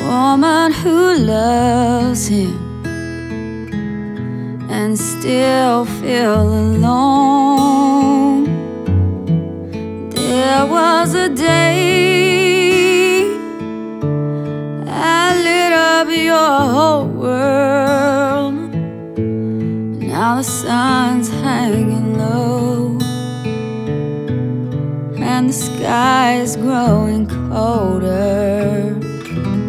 woman who loves him and still feel alone. There was a day I lit up your whole world. Now the sun's hanging low and the sky is growing colder.